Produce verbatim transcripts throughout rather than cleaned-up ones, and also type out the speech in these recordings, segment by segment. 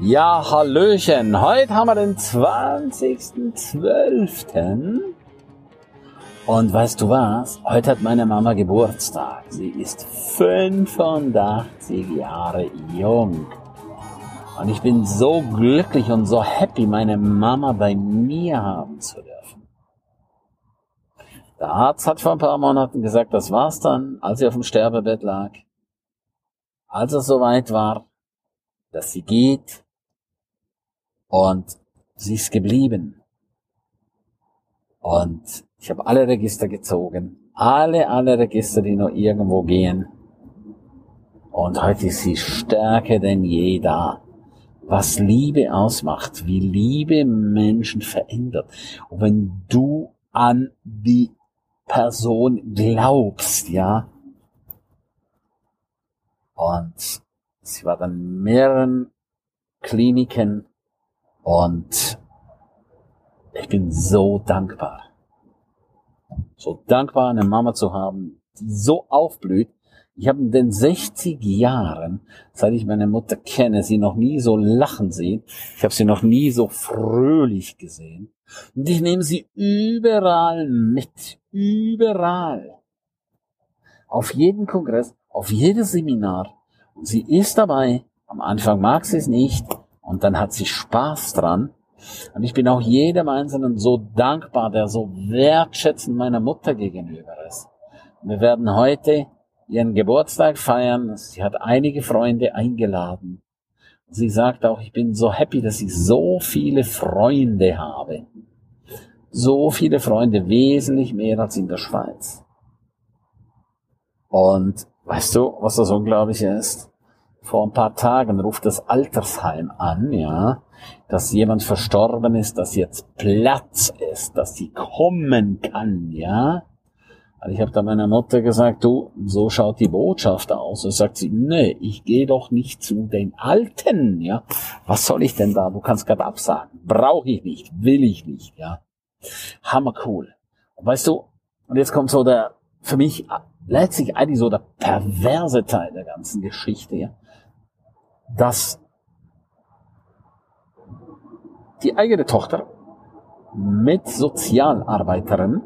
Ja, hallöchen. Heute haben wir den zwanzigsten zwölften Und weißt du was? Heute hat meine Mama Geburtstag. Sie ist fünfundachtzig Jahre jung. Und ich bin so glücklich und so happy, meine Mama bei mir haben zu dürfen. Der Arzt hat vor ein paar Monaten gesagt, das war's dann, als sie auf dem Sterbebett lag. Als es soweit war, dass sie geht, und sie ist geblieben. Und ich habe alle Register gezogen. Alle, alle Register, die nur irgendwo gehen. Und heute ist sie stärker denn je da. Was Liebe ausmacht, wie Liebe Menschen verändert. Und wenn du an die Person glaubst, ja. Und sie war dann in mehreren Kliniken. Und ich bin so dankbar. So dankbar, eine Mama zu haben, die so aufblüht. Ich habe in den sechzig Jahren, seit ich meine Mutter kenne, sie noch nie so lachen sehen. Ich habe sie noch nie so fröhlich gesehen. Und ich nehme sie überall mit. Überall. Auf jeden Kongress, auf jedes Seminar. Und sie ist dabei. Am Anfang mag sie es nicht. Und dann hat sie Spaß dran. Und ich bin auch jedem Einzelnen so dankbar, der so wertschätzend meiner Mutter gegenüber ist. Wir werden heute ihren Geburtstag feiern. Sie hat einige Freunde eingeladen. Sie sagt auch, ich bin so happy, dass ich so viele Freunde habe. So viele Freunde, wesentlich mehr als in der Schweiz. Und weißt du, was das Unglaubliche ist? Vor ein paar Tagen ruft das Altersheim an, ja, dass jemand verstorben ist, dass jetzt Platz ist, dass sie kommen kann, ja. Also ich habe da meiner Mutter gesagt, du, so schaut die Botschaft aus. Und sagt sie, nee, ich gehe doch nicht zu den Alten, ja. Was soll ich denn da? Du kannst gerade absagen. Brauche ich nicht, will ich nicht, ja. Hammer cool. Und weißt du, und jetzt kommt so der, für mich letztlich eigentlich so der perverse Teil der ganzen Geschichte, ja. Dass die eigene Tochter mit Sozialarbeiterin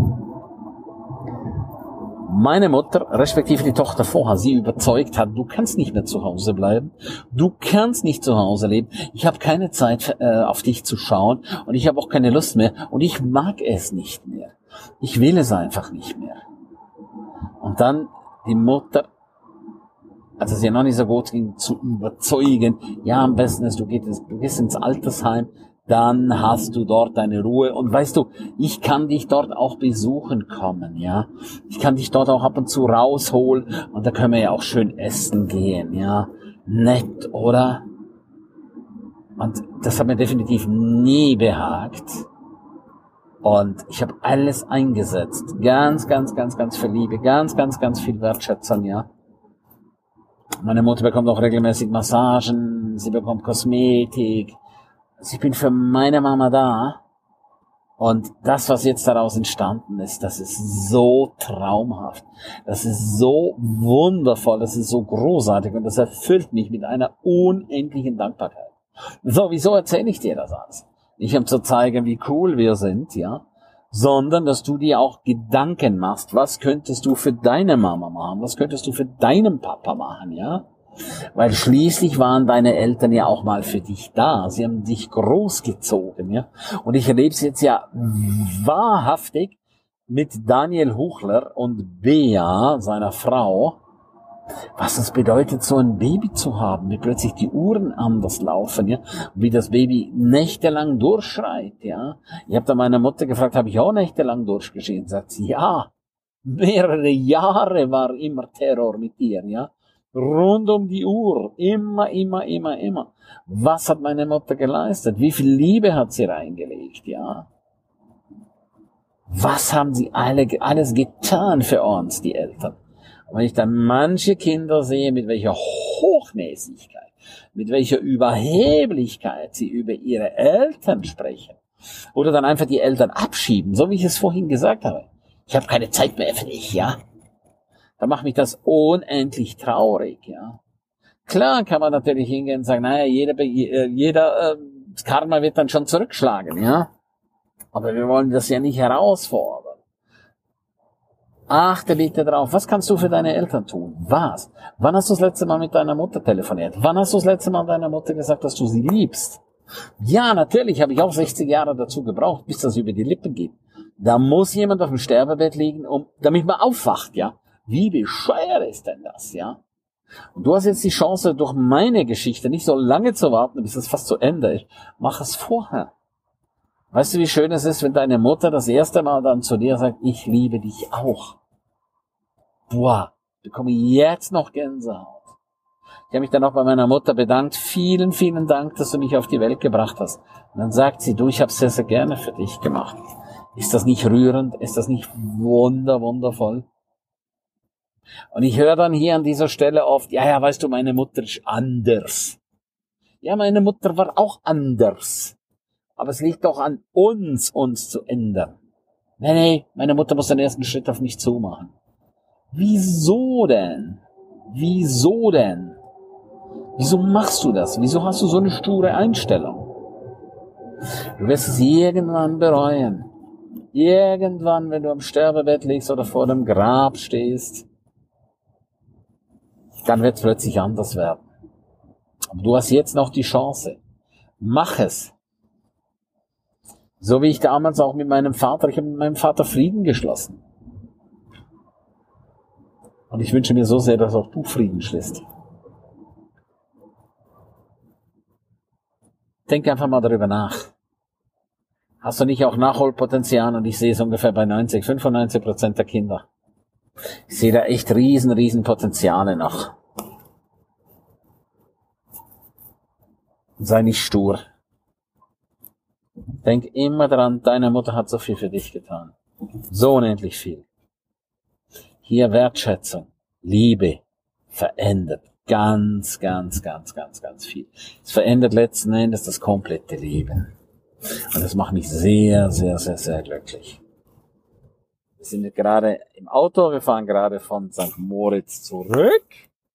meine Mutter, respektive die Tochter vorher, sie überzeugt hat, du kannst nicht mehr zu Hause bleiben, du kannst nicht zu Hause leben, ich habe keine Zeit äh, auf dich zu schauen und ich habe auch keine Lust mehr und ich mag es nicht mehr. Ich will es einfach nicht mehr. Und dann die Mutter, als es ja noch nicht so gut ging, zu überzeugen, ja, am besten ist, du gehst, du gehst ins Altersheim, dann hast du dort deine Ruhe. Und weißt du, ich kann dich dort auch besuchen kommen, ja. Ich kann dich dort auch ab und zu rausholen und da können wir ja auch schön essen gehen, ja. Nett, oder? Und das hat mir definitiv nie behagt. Und ich habe alles eingesetzt. Ganz, ganz, ganz, ganz viel Liebe, ganz, ganz, ganz viel Wertschätzung, ja. Meine Mutter bekommt auch regelmäßig Massagen, sie bekommt Kosmetik. Also ich bin für meine Mama da. Und das, was jetzt daraus entstanden ist, das ist so traumhaft. Das ist so wundervoll, das ist so großartig und das erfüllt mich mit einer unendlichen Dankbarkeit. So, wieso erzähle ich dir das alles? Nicht um zu zeigen, wie cool wir sind, ja, sondern dass du dir auch Gedanken machst, was könntest du für deine Mama machen, was könntest du für deinen Papa machen, ja? Weil schließlich waren deine Eltern ja auch mal für dich da, sie haben dich großgezogen, ja? Und ich erlebe es jetzt ja wahrhaftig mit Daniel Huchler und Bea, seiner Frau, was es bedeutet, so ein Baby zu haben, wie plötzlich die Uhren anders laufen, ja, wie das Baby nächtelang durchschreit, ja. Ich habe da meine Mutter gefragt, habe ich auch nächtelang durchgeschrien? Sagt sie, ja, mehrere Jahre war immer Terror mit dir, ja, rund um die Uhr, immer, immer, immer, immer. Was hat meine Mutter geleistet? Wie viel Liebe hat sie reingelegt, ja? Was haben sie alle, alles getan für uns, die Eltern? Und wenn ich dann manche Kinder sehe, mit welcher Hochnäsigkeit, mit welcher Überheblichkeit sie über ihre Eltern sprechen oder dann einfach die Eltern abschieben, so wie ich es vorhin gesagt habe. Ich habe keine Zeit mehr für dich, ja. Da macht mich das unendlich traurig, ja. Klar kann man natürlich hingehen und sagen, naja, jeder, jeder, äh, das Karma wird dann schon zurückschlagen, ja. Aber wir wollen das ja nicht herausfordern. Achte bitte drauf, was kannst du für deine Eltern tun? Was? Wann hast du das letzte Mal mit deiner Mutter telefoniert? Wann hast du das letzte Mal deiner Mutter gesagt, dass du sie liebst? Ja, natürlich habe ich auch sechzig Jahre dazu gebraucht, bis das über die Lippen geht. Da muss jemand auf dem Sterbebett liegen, um, damit man aufwacht, ja. Wie bescheuert ist denn das, ja? Und du hast jetzt die Chance, durch meine Geschichte nicht so lange zu warten, bis es fast zu Ende ist. Mach es vorher. Weißt du, wie schön es ist, wenn deine Mutter das erste Mal dann zu dir sagt, ich liebe dich auch. Boah, bekomme jetzt noch Gänsehaut. Ich habe mich dann auch bei meiner Mutter bedankt. Vielen, vielen Dank, dass du mich auf die Welt gebracht hast. Und dann sagt sie, du, ich habe es sehr, sehr gerne für dich gemacht. Ist das nicht rührend? Ist das nicht wunder, wundervoll? Und ich höre dann hier an dieser Stelle oft, ja, ja, weißt du, meine Mutter ist anders. Ja, meine Mutter war auch anders. Aber es liegt doch an uns, uns zu ändern. Nee, nee, meine Mutter muss den ersten Schritt auf mich zumachen. Wieso denn? Wieso denn? Wieso machst du das? Wieso hast du so eine sture Einstellung? Du wirst es irgendwann bereuen. Irgendwann, wenn du am Sterbebett liegst oder vor dem Grab stehst, dann wird es plötzlich anders werden. Aber du hast jetzt noch die Chance. Mach es. So wie ich damals auch mit meinem Vater, ich habe mit meinem Vater Frieden geschlossen. Und ich wünsche mir so sehr, dass auch du Frieden schließt. Denk einfach mal darüber nach. Hast du nicht auch Nachholpotenzial? Und ich sehe es ungefähr bei neunzig, fünfundneunzig Prozent der Kinder. Ich sehe da echt riesen, riesen Potenziale noch. Sei nicht stur. Denk immer dran, deine Mutter hat so viel für dich getan. So unendlich viel. Hier Wertschätzung, Liebe verändert ganz, ganz, ganz, ganz, ganz viel. Es verändert letzten Endes das komplette Leben. Und das macht mich sehr, sehr, sehr, sehr glücklich. Wir sind gerade im Auto, wir fahren gerade von Sankt Moritz zurück.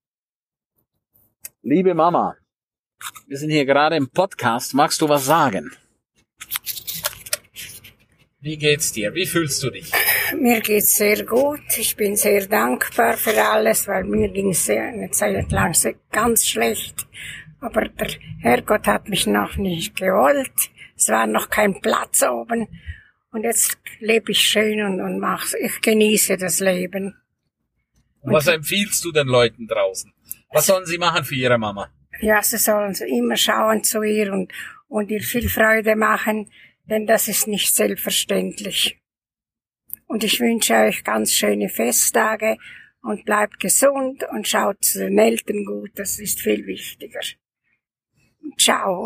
Liebe Mama, wir sind hier gerade im Podcast. Magst du was sagen? Wie geht's dir? Wie fühlst du dich? Mir geht's sehr gut. Ich bin sehr dankbar für alles, weil mir ging's eine Zeit lang ganz schlecht. Aber der Herrgott hat mich noch nicht gewollt. Es war noch kein Platz oben. Und jetzt lebe ich schön und, und mach's. Ich genieße das Leben. Und was empfiehlst du den Leuten draußen? Was sollen sie machen für ihre Mama? Ja, sie sollen immer schauen zu ihr und, und ihr viel Freude machen, denn das ist nicht selbstverständlich. Und ich wünsche euch ganz schöne Festtage und bleibt gesund und schaut zu den Eltern gut, das ist viel wichtiger. Ciao.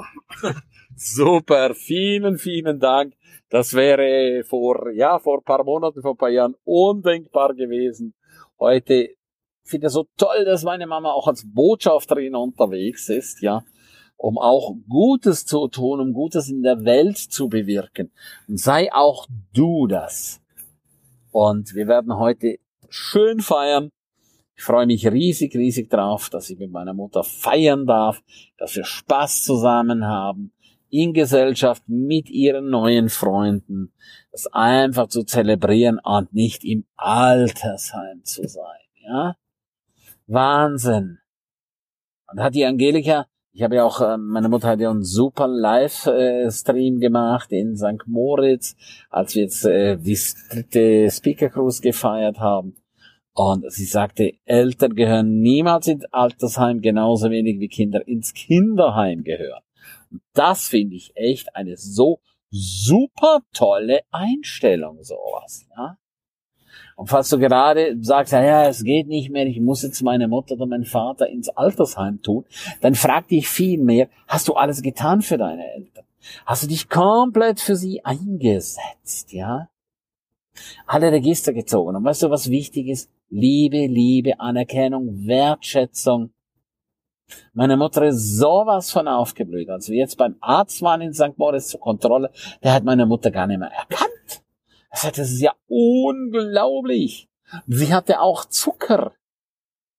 Super, vielen, vielen Dank. Das wäre vor, ja, vor ein paar Monaten, vor ein paar Jahren undenkbar gewesen. Heute finde ich so toll, dass meine Mama auch als Botschafterin unterwegs ist, ja, um auch Gutes zu tun, um Gutes in der Welt zu bewirken. Und sei auch du das. Und wir werden heute schön feiern. Ich freue mich riesig, riesig drauf, dass ich mit meiner Mutter feiern darf, dass wir Spaß zusammen haben, in Gesellschaft mit ihren neuen Freunden, das einfach zu zelebrieren und nicht im Altersheim zu sein, ja? Wahnsinn. Und hat die Angelika, ich habe ja auch, meine Mutter hat ja einen super Live-Stream gemacht in Sankt Moritz, als wir jetzt äh, die dritte Speaker Cruise gefeiert haben. Und sie sagte, Eltern gehören niemals ins Altersheim, genauso wenig wie Kinder ins Kinderheim gehören. Und das finde ich echt eine so super tolle Einstellung, sowas, ja. Und falls du gerade sagst, ja, ja, es geht nicht mehr, ich muss jetzt meine Mutter oder meinen Vater ins Altersheim tun, dann frag dich viel mehr, hast du alles getan für deine Eltern? Hast du dich komplett für sie eingesetzt, ja? Alle Register gezogen. Und weißt du, was wichtig ist? Liebe, Liebe, Anerkennung, Wertschätzung. Meine Mutter ist sowas von aufgeblüht. Als wir jetzt beim Arzt waren in Sankt Moritz zur Kontrolle, der hat meine Mutter gar nicht mehr erkannt. Er sagt, das ist ja unglaublich. Sie hatte auch Zucker.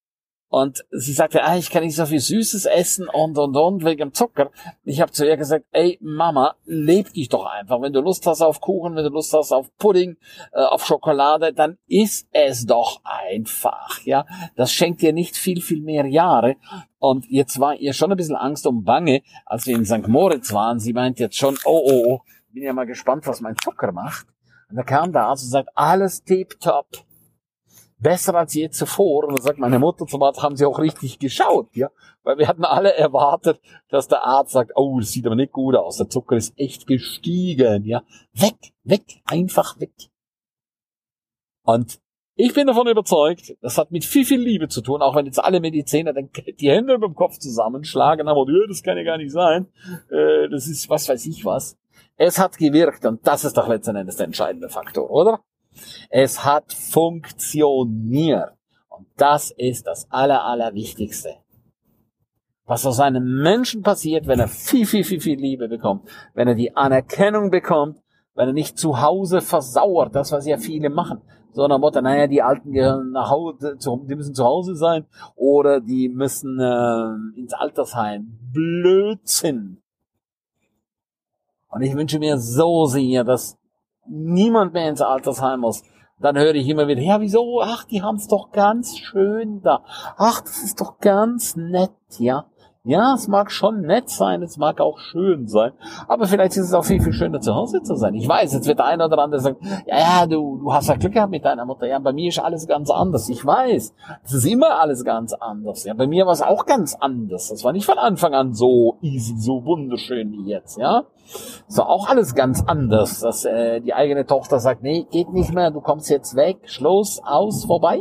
Und sie sagte, ah, ich kann nicht so viel Süßes essen und, und, und, wegen dem Zucker. Ich habe zu ihr gesagt, ey, Mama, leb dich doch einfach. Wenn du Lust hast auf Kuchen, wenn du Lust hast auf Pudding, äh, auf Schokolade, dann iss es doch einfach, ja. Das schenkt dir nicht viel, viel mehr Jahre. Und jetzt war ihr schon ein bisschen Angst und Bange, als wir in Sankt Moritz waren. Sie meint jetzt schon, oh, oh, oh, bin ja mal gespannt, was mein Zucker macht. Und da kam der Arzt und sagt, alles tipptopp. Besser als je zuvor. Und dann sagt meine Mutter zum Arzt, haben sie auch richtig geschaut, ja? Weil wir hatten alle erwartet, dass der Arzt sagt, oh, das sieht aber nicht gut aus, der Zucker ist echt gestiegen, ja? Weg, weg, einfach weg. Und ich bin davon überzeugt, das hat mit viel, viel Liebe zu tun, auch wenn jetzt alle Mediziner dann die Hände über dem Kopf zusammenschlagen haben und, ja, das kann ja gar nicht sein, äh, das ist was weiß ich was. Es hat gewirkt und das ist doch letzten Endes der entscheidende Faktor, oder? Es hat funktioniert. Und das ist das aller, allerwichtigste. Was aus einem Menschen passiert, wenn er viel, viel, viel, viel Liebe bekommt, wenn er die Anerkennung bekommt, wenn er nicht zu Hause versauert, das, was ja viele machen, sondern Motto, naja, die Alten gehören nach Hause, die müssen zu Hause sein oder die müssen äh, ins Altersheim. Blödsinn. Und ich wünsche mir so sehr, dass niemand mehr ins Altersheim muss. Dann höre ich immer wieder, ja, wieso? Ach, die haben's doch ganz schön da. Ach, das ist doch ganz nett, ja. Ja, es mag schon nett sein, es mag auch schön sein, aber vielleicht ist es auch viel, viel schöner, zu Hause zu sein. Ich weiß, jetzt wird der eine oder andere sagen, ja, ja, du, du hast ja Glück gehabt mit deiner Mutter. Ja, bei mir ist alles ganz anders. Ich weiß, es ist immer alles ganz anders. Ja, bei mir war es auch ganz anders. Das war nicht von Anfang an so easy, so wunderschön wie jetzt, ja. Es war auch alles ganz anders, dass äh, die eigene Tochter sagt, nee, geht nicht mehr, du kommst jetzt weg, Schluss, aus, vorbei.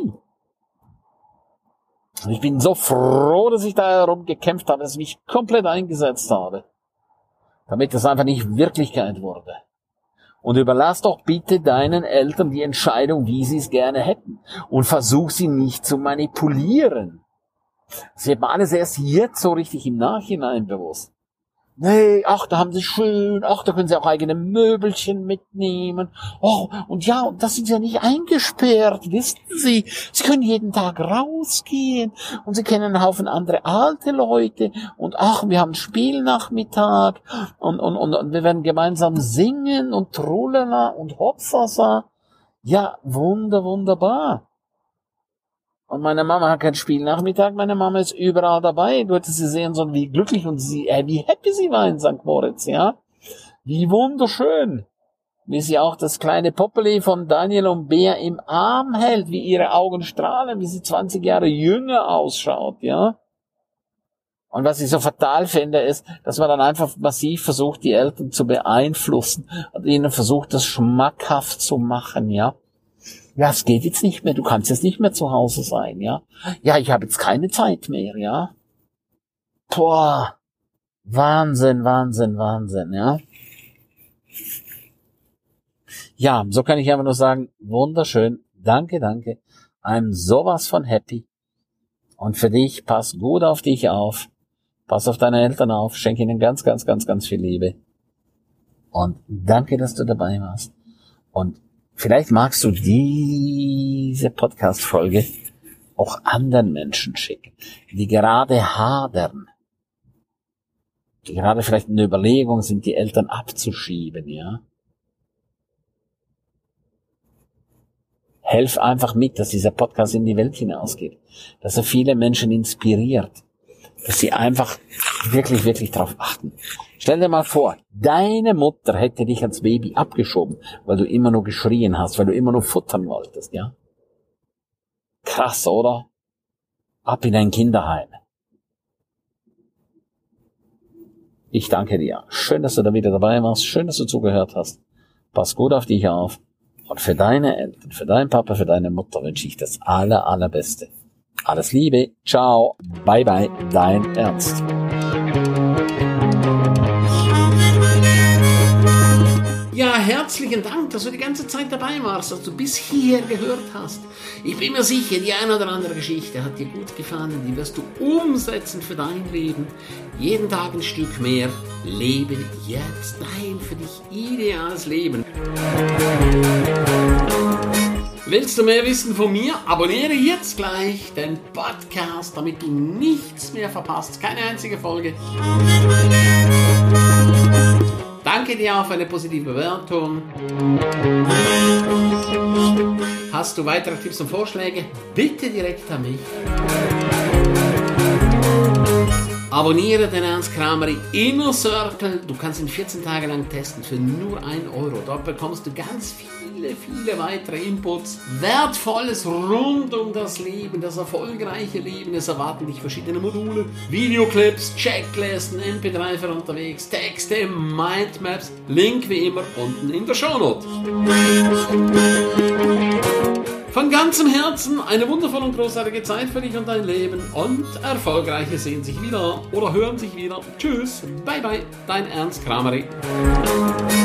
Und ich bin so froh, dass ich da herum gekämpft habe, dass ich mich komplett eingesetzt habe, damit das einfach nicht Wirklichkeit wurde. Und überlass doch bitte deinen Eltern die Entscheidung, wie sie es gerne hätten. Und versuch sie nicht zu manipulieren. Das wird mir alles erst jetzt so richtig im Nachhinein bewusst. Nee, ach, da haben sie schön, ach, da können sie auch eigene Möbelchen mitnehmen. Oh, und ja, und das sind sie ja nicht eingesperrt, wissen Sie. Sie können jeden Tag rausgehen und sie kennen einen Haufen andere alte Leute und ach, wir haben einen Spielnachmittag und, und, und, und wir werden gemeinsam singen und Trulala und Hopsasa. Ja, wunder, wunderbar. Und meine Mama hat kein Spielnachmittag, meine Mama ist überall dabei. Du hättest sie sehen sollen, wie glücklich und sie, äh, wie happy sie war in Sankt Moritz, ja. Wie wunderschön. Wie sie auch das kleine Poppeli von Daniel und Bea im Arm hält, wie ihre Augen strahlen, wie sie zwanzig Jahre jünger ausschaut, ja. Und was ich so fatal finde, ist, dass man dann einfach massiv versucht, die Eltern zu beeinflussen und ihnen versucht, das schmackhaft zu machen, ja. Ja, es geht jetzt nicht mehr, du kannst jetzt nicht mehr zu Hause sein, ja. Ja, ich habe jetzt keine Zeit mehr, ja. Boah, Wahnsinn, Wahnsinn, Wahnsinn, ja. Ja, so kann ich einfach nur sagen, wunderschön, danke, danke. I'm sowas von happy. Und für dich, pass gut auf dich auf. Pass auf deine Eltern auf, schenk ihnen ganz, ganz, ganz, ganz viel Liebe. Und danke, dass du dabei warst. Und vielleicht magst du diese Podcast-Folge auch anderen Menschen schicken, die gerade hadern, die gerade vielleicht in der Überlegung sind, die Eltern abzuschieben, ja. Helf einfach mit, dass dieser Podcast in die Welt hinausgeht, dass er viele Menschen inspiriert, dass sie einfach wirklich, wirklich drauf achten. Stell dir mal vor, deine Mutter hätte dich als Baby abgeschoben, weil du immer nur geschrien hast, weil du immer nur futtern wolltest, ja? Krass, oder? Ab in ein Kinderheim. Ich danke dir. Schön, dass du da wieder dabei warst. Schön, dass du zugehört hast. Pass gut auf dich auf. Und für deine Eltern, für deinen Papa, für deine Mutter wünsche ich das aller, allerbeste. Alles Liebe. Ciao. Bye, bye. Dein Ernst. Ja, herzlichen Dank, dass du die ganze Zeit dabei warst, dass du bis hierher gehört hast. Ich bin mir sicher, die eine oder andere Geschichte hat dir gut gefallen, die wirst du umsetzen für dein Leben. Jeden Tag ein Stück mehr. Lebe jetzt dein für dich ideales Leben. Willst du mehr wissen von mir? Abonniere jetzt gleich den Podcast, damit du nichts mehr verpasst. Keine einzige Folge. Danke dir auch für eine positive Bewertung. Hast du weitere Tipps und Vorschläge? Bitte direkt an mich. Abonniere den Ernst Krameri Inner Circle. Du kannst ihn vierzehn Tage lang testen für nur ein Euro. Dort bekommst du ganz viele, viele weitere Inputs. Wertvolles rund um das Leben, das erfolgreiche Leben. Es erwarten dich verschiedene Module, Videoclips, Checklisten, M P drei für unterwegs, Texte, Mindmaps. Link wie immer unten in der Shownote. Von ganzem Herzen eine wundervolle und großartige Zeit für dich und dein Leben und Erfolgreiche sehen sich wieder oder hören sich wieder. Tschüss, bye bye, dein Ernst Krameri.